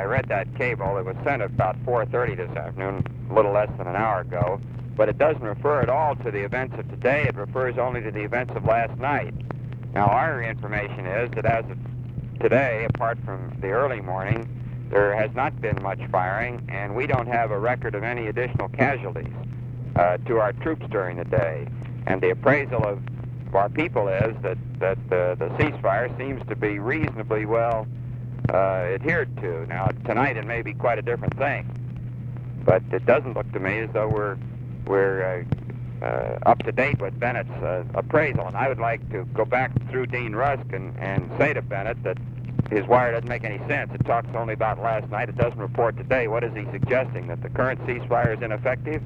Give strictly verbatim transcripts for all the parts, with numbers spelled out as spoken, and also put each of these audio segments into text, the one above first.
read that cable. It was sent at about four thirty this afternoon, a little less than an hour ago. But it doesn't refer at all to the events of today. It refers only to the events of last night. Now, our information is that as of today, apart from the early morning, there has not been much firing, and we don't have a record of any additional casualties uh, to our troops during the day. And the appraisal of our people is that, that uh, the ceasefire seems to be reasonably well uh, adhered to. Now, tonight it may be quite a different thing, but it doesn't look to me as though we're we're uh, uh, up to date with Bennett's uh, appraisal. And I would like to go back through Dean Rusk and, and say to Bennett that his wire doesn't make any sense. It talks only about last night. It doesn't report today. What is he suggesting, that the current ceasefire is ineffective?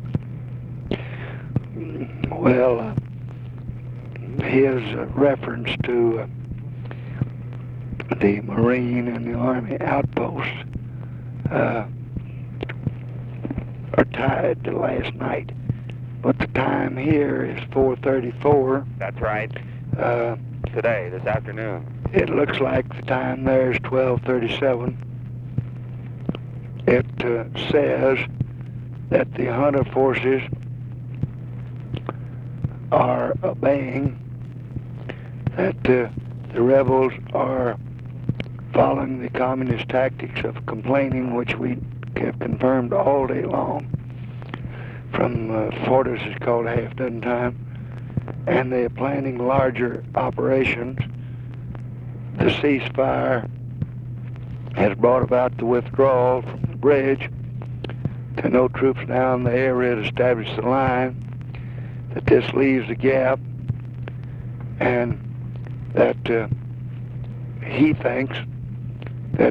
Well, uh, his uh, reference to uh, the Marine and the Army outposts uh, are tied to last night, but the time here is four thirty-four. That's right. Uh, Today, this afternoon. It looks like the time there is twelve thirty-seven. It uh, says that the Hunter forces are obeying, that uh, the rebels are following the communist tactics of complaining, which we have confirmed all day long from uh, Fortas is called a half dozen times, and they're planning larger operations. The ceasefire has brought about the withdrawal from the bridge. There are no troops down the area to establish the line, that this leaves a gap, and that uh, he thinks that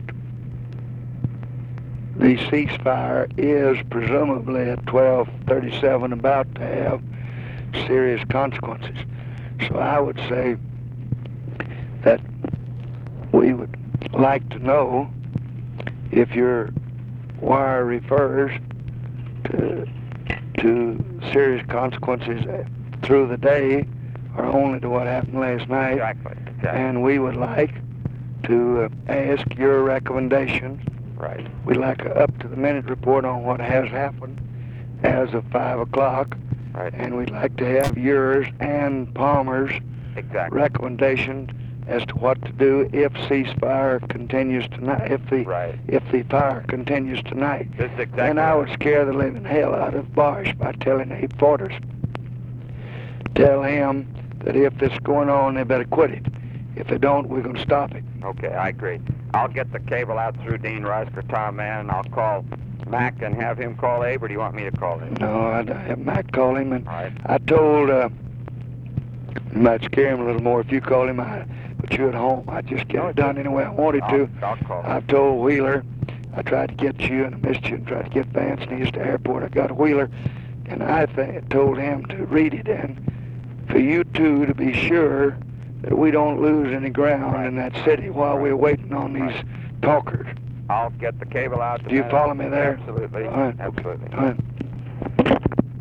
the ceasefire is presumably at twelve thirty-seven about to have serious consequences. So I would say that we would like to know if your wire refers to, to serious consequences through the day or only to what happened last night. Exactly. exactly. And we would like to uh, ask your recommendations. Right. We'd like an up-to-the-minute report on what has happened as of five o'clock. Right. And we'd like to have yours and Palmer's exactly. recommendations as to what to do if ceasefire continues tonight, if the right. if the fire continues tonight. This is exactly and I would scare the living hell out of Bosch by telling Abe Fortas, tell him that if this is going on, they better quit it. If they don't, we're going to stop it. Okay, I agree. I'll get the cable out through Dean Rusk or Tom Mann, and I'll call Mac and have him call Abe, or do you want me to call him? No, I'd have Mac call him. And right. I told, uh, you might scare him a little more if you call him. I put you at home. I'd just get no, it done any way I wanted I'll, to. I'll call him. I've told Wheeler, I tried to get you and I missed you, and tried to get Vance and he's at the airport. I got Wheeler, and I th told him to read it, and for you two to be sure that we don't lose any ground right. in that city while right. we're waiting on these right. talkers. I'll get the cable out. Do you follow me there? Absolutely. All right. Absolutely. All right.